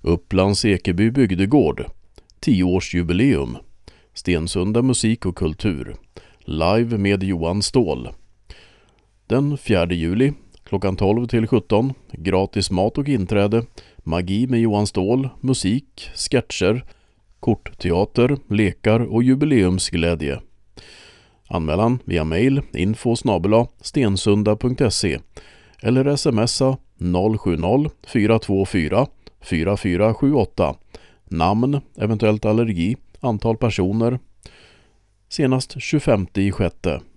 Upplands Ekeby bygdegård, 10-årsjubileum, Stensunda musik och kultur, live med Johan Ståhl. Den 4 juli, klockan 12 till 17, gratis mat och inträde, magi med Johan Ståhl, musik, sketcher, kortteater, lekar och jubileumsglädje. Anmälan via mail info@stensunda.se eller smsa 070 424 4478. Namn, eventuellt allergi, antal personer. Senast 25/6.